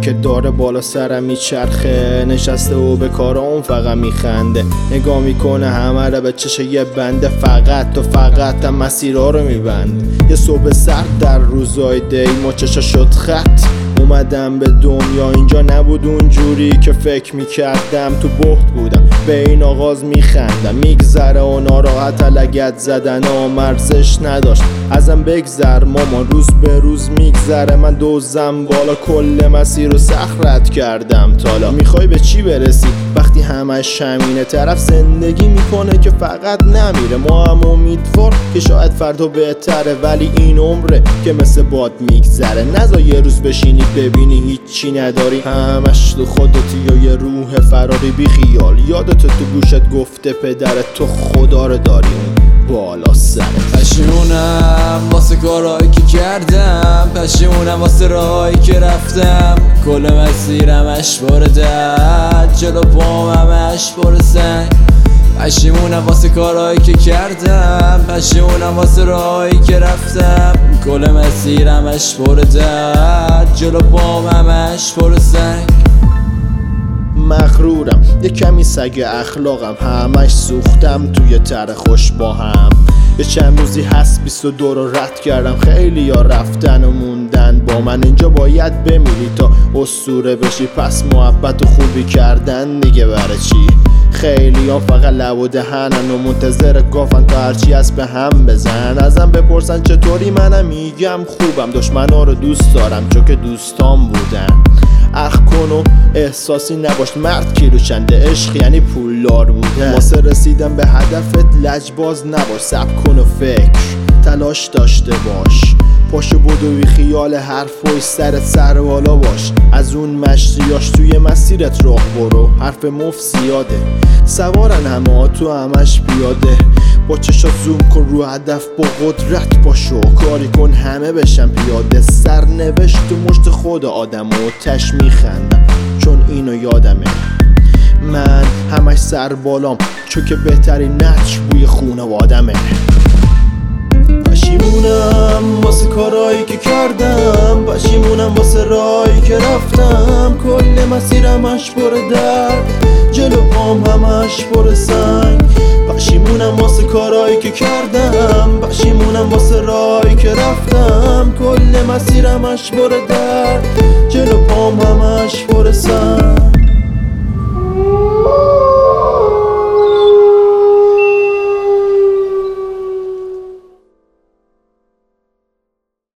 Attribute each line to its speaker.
Speaker 1: که داره بالا سرم میچرخه، نشسته و به کار اون فقط میخنده، نگاه میکنه همه رو به چش یه بنده، فقط و فقط هم مسیرها رو میبند. یه صبح سرد در روزای دی ما چشا شد خط، اومدم به دنیا اینجا نبود اونجوری که فکر میکردم، تو بحت بودم به این آغاز میخندم، میگذره و ناراحت لگد زدن و مرزش نداشت ازم بگذر مامان، روز به روز میگذره من دوزم بالا، کل مسیر رو سخت رد کردم تالا. میخوای به چی برسی وقتی همش همینه، طرف زندگی میکنه که فقط نمیره، ما هم امیدوار که شاید فردا بهتره، ولی این عمره که مثل باد میگذره. نذار یه روز بشینی ببینی هیچی نداری، همش تو خودتی یا یه روح فراری، بی خیال یادت تو گوشت گفته پدرت تو خدا رو داری اون بالا سرت.
Speaker 2: پشیمونم واسه کارهایی که کردم، پشیمونم واسه راهایی که رفتم، کل مسیرم اشبار درد، جلو پام همش پر سنگ. پشیمونم واسه کارهایی که کردم، پشیمونم واسه راهایی که رفتم، کل مسیرم اشبار درد، جلو پام همش پر سنگ.
Speaker 1: مغرورم یه کمی سگ اخلاقم، همش سوختم توی تر خوش با هم. یه چند روزی هست 22 رو رد کردم، خیلی ها رفتن و موندن با من، اینجا باید بمیری تا اسطوره بشی، پس محبت و خوبی کردن دیگه برای چی؟ خیلی ها فقط لب و دهنن و منتظر گافن تا هرچی هست به هم بزن، ازم بپرسن چطوری منم میگم خوبم، دشمنا رو دوست دارم چون که دوستام بودن. اخ کن و احساسی نباش، مرد کیلو چنده، عشق یعنی پولدار بودن، واسه رسیدن به هدفت لجباز نباش، صبر کن و فکر تلاش داشته باش، پاشو بدو بی خیال حرفای سرت سر بالا باش، از اون مشتیاش توی مسیرت راه برو، حرف مفت زیاده سوارن همه تو همش بیاده، با چشات زوم کن رو هدف با قدرت باشو، کاری کن همه بشن پیاده، سرنوشت تو مشت خود آدم و تش میخندم چون اینو یادمه، من همش سر بالام چون که بهترین نچ بوی خونه و آدمه. پشیمونم واسه کارهایی که کردم، پشیمونم واسه راهی که رفتم، کل مسیرم اش پر درد، جلو پام همش پر سنگ. پشیمونم واسه کارهایی که کردم، پشیمونم واسه راهی که رفتم، کل مسیرم اش پر درد، جلو پام همش پر سنگ.